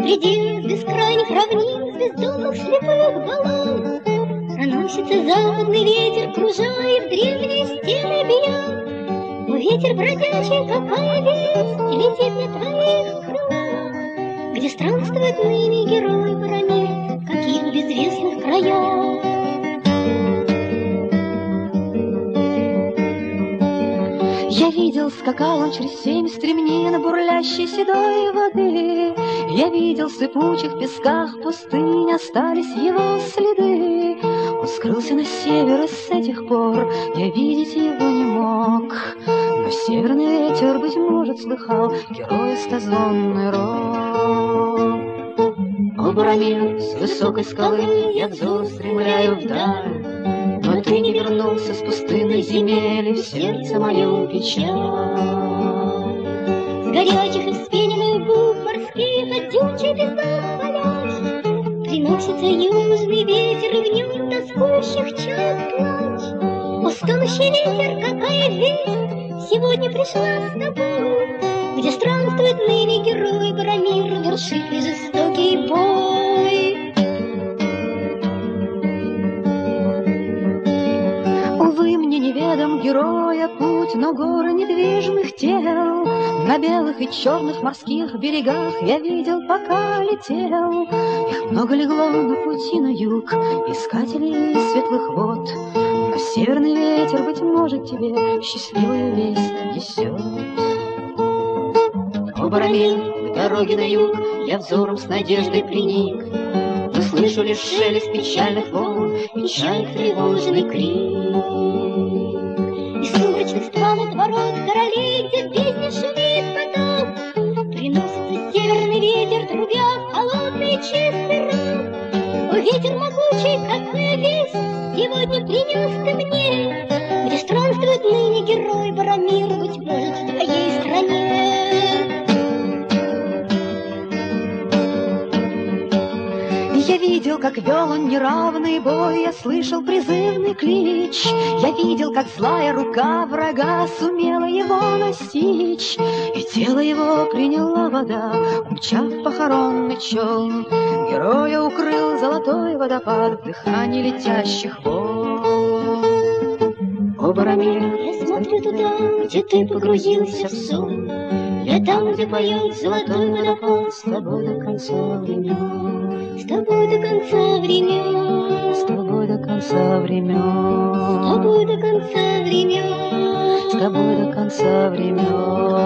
Среди бескрайних равнин, бездомных слепых балов проносится западный ветер, кружая в древние стены бия. О, ветер бродячий, какая весть летит на твоих крылах, где странствует ныне герой Барамир, в каких безвестных краях. Я видел, скакал он через 7 стремнин бурлящей седой воды. Я видел, в сыпучих песках пустынь остались его следы. Он скрылся на север, и с этих пор я видеть его не мог. Но северный ветер, быть может, слыхал героя стазонный рог. О, Барамир, с высокой скалы я взор устремляю вдаль, но ты не вернулся с пустынной земель, и в сердце мое печаль. С горячих и вспененных губ морских от дючей песках палящ приносится южный ветер, и в нем тоскующих чад плач. О, стонущий ветер, какая весть сегодня пришла с тобой, где странствует ныне герой Барамир, вершит ли жестокий бой. Увы, мне неведом героя путь, но горы недвижных тел на белых и черных морских берегах я видел, пока летел. Их много легло на пути на юг, искателей светлых вод, но северный ветер, быть может, тебе счастливую весть несет. О, Барамир, к дороге на юг я взором с надеждой приник, но слышу лишь шелест печальных волн, печаль тревожный крик. Из сумрачных стволов ворот королей, где в бездне шумит поток, приносится северный ветер, трубя в холодный чистый рог. О, ветер могучий, какая весть сегодня принес ты мне, где странствует ныне герой Барамир, быть может, в твоей стране. Я видел, как вел он неравный бой, я слышал призывный клич. Я видел, как злая рука врага сумела его настичь, и тело его приняла вода, умчав похоронный челн. Героя укрыл золотой водопад в дыхании летящих волн. О, Барамир, Я смотрю туда, где ты погрузился в сон, я там, где поет золотой водопад, с тобой до конца времен, с тобой до конца времен, с тобой до конца времен, с тобой до конца времен, с тобой до конца времен.